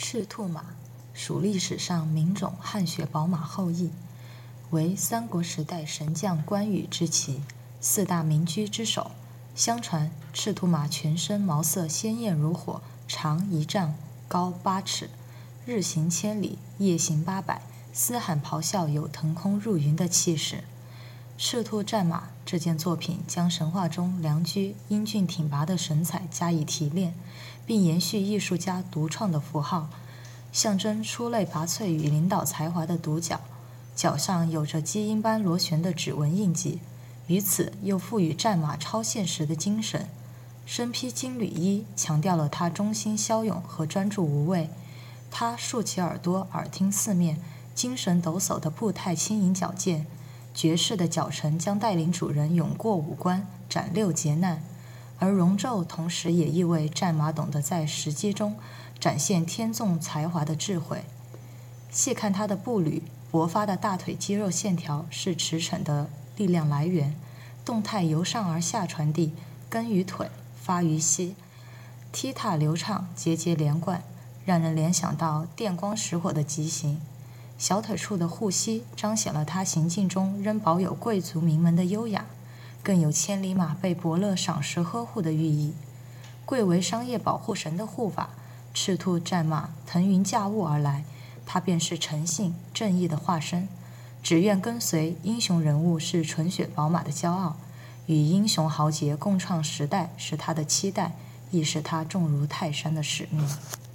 赤兔马属历史上名种汗血宝马后裔，为三国时代神将关羽之骑，四大名驹之首。相传赤兔马全身毛色鲜艳如火，长1丈，高8尺，日行千里，夜行800，嘶喊咆哮，有腾空入云的气势。赤兔战马这件作品将神话中良驹英俊挺拔的神采加以提炼，并延续艺术家独创的符号，象征出类拔萃与领导才华的独角，脚上有着基因般螺旋的指纹印记，于此又赋予战马超现实的精神。身披金缕衣，强调了他忠心骁勇和专注无畏。他竖起耳朵，耳听四面，精神抖擞的步态轻盈矫健，绝世的脚程将带领主人勇过5关，斩6劫难。而容皱同时也意味战马懂得在时机中展现天纵才华的智慧。细看他的步履，勃发的大腿肌肉线条是驰骋的力量来源，动态由上而下传递，根于腿，发于膝，踢踏流畅，节节连贯，让人联想到电光石火的疾行。小腿处的护膝彰显了他行进中仍保有贵族名门的优雅，更有千里马被伯乐赏识呵护的寓意。贵为商业保护神的护法，赤兔战马腾云驾雾而来，他便是诚信正义的化身。只愿跟随英雄人物是纯血宝马的骄傲，与英雄豪杰共创时代是他的期待，亦是他重如泰山的使命。